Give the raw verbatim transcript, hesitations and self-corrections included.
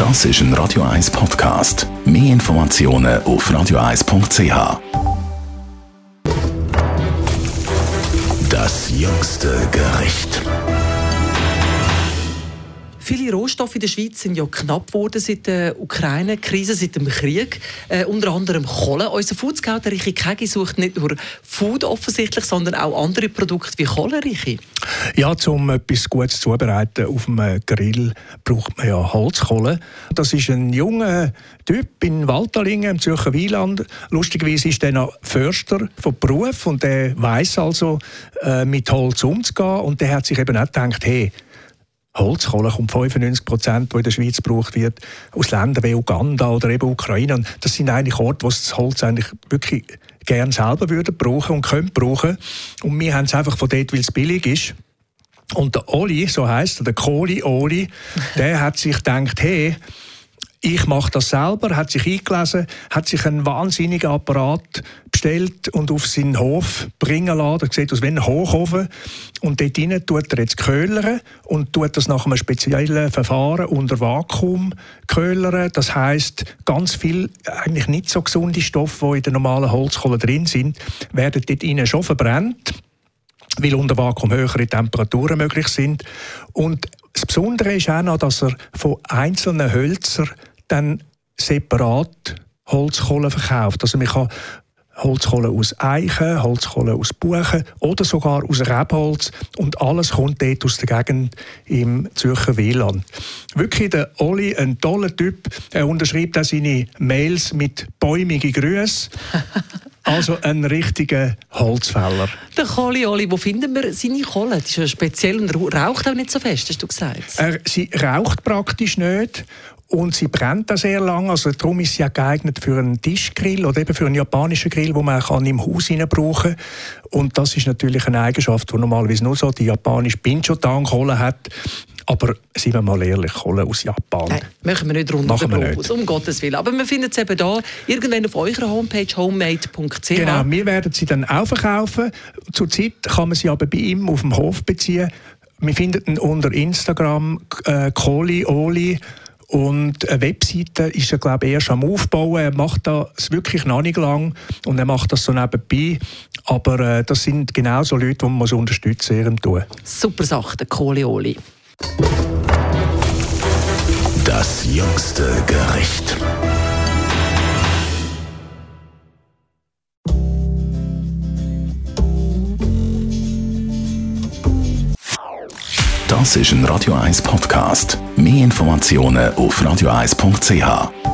Das ist ein Radio eins Podcast. Mehr Informationen auf radio eins punkt c h. Das jüngste Gericht. Viele Rohstoffe in der Schweiz sind ja knapp geworden seit der Ukraine-Krise, seit dem Krieg. Äh, unter anderem Kohle. Unser Foodscout, der Richi Kegi, sucht nicht nur Food offensichtlich, sondern auch andere Produkte wie Kohle, Richi. Ja, um etwas Gutes zuzubereiten auf dem Grill braucht man ja Holzkohle. Das ist ein junger Typ in Waltalingen im Zürcher Wieland. Lustigerweise ist er noch Förster von Beruf und der weiss also, äh, mit Holz umzugehen. Und der hat sich eben auch gedacht, hey, Holzkohle kommt fünfundneunzig Prozent, die in der Schweiz gebraucht wird, aus Ländern wie Uganda oder eben Ukraine. Und das sind eigentlich Orte, wo das Holz eigentlich wirklich gerne selber würden brauchen und können brauchen. Und wir haben es einfach von dort, weil es billig ist. Und der Oli, so heisst er, der Kohli Oli, der hat sich gedacht, hey, ich mache das selber, hat sich eingelesen, hat sich einen wahnsinnigen Apparat bestellt und auf seinen Hof bringen lassen. Das sieht aus wie ein Hochofen. Und dort drinnen tut er jetzt köhlern und tut das nach einem speziellen Verfahren unter Vakuum köhlern. Das heisst, ganz viel eigentlich nicht so gesunde Stoffe, die in der normalen Holzkohle drin sind, werden dort drinnen schon verbrannt, weil unter Vakuum höhere Temperaturen möglich sind. Und das Besondere ist auch noch, dass er von einzelnen Hölzern dann separat Holzkohle verkauft. Also man kann Holzkohle aus Eichen, Holzkohle aus Buchen oder sogar aus Rebholz und alles kommt dort aus der Gegend im Zürcher Wieland. Wirklich der Oli, ein toller Typ. Er unterschreibt auch seine Mails mit bäumigen Grüßen. Also ein richtiger Holzfäller. Der Kohli Oli, wo finden wir seine Kohle? Die ist ja speziell und raucht auch nicht so fest, hast du gesagt. Er, sie raucht praktisch nicht. Und sie brennt auch sehr lang, also darum ist sie auch geeignet für einen Tischgrill oder eben für einen japanischen Grill, den man kann im Haus hinein brauchen kann. Und das ist natürlich eine Eigenschaft, die normalerweise nur so die japanische Binchotan-Kohle hat. Aber seien wir mal ehrlich, Kohle aus Japan. Nein, machen wir nicht rund um den Globus, um Gottes Willen. Aber wir finden es eben da, irgendwann auf eurer Homepage homemade punkt c h. Genau, wir werden sie dann auch verkaufen. Zurzeit kann man sie aber bei ihm auf dem Hof beziehen. Wir finden ihn unter Instagram äh, Kohli Oli. Und eine Webseite ist er, glaube ich, erst am Aufbauen. Er macht das wirklich noch nicht lang und er macht das so nebenbei. Aber äh, das sind genau so Leute, die man unterstützen muss. Super Sache, der Kohli Oli. Das jüngste Gericht. Das ist ein Radio eins Podcast. Mehr Informationen auf radio eins punkt c h.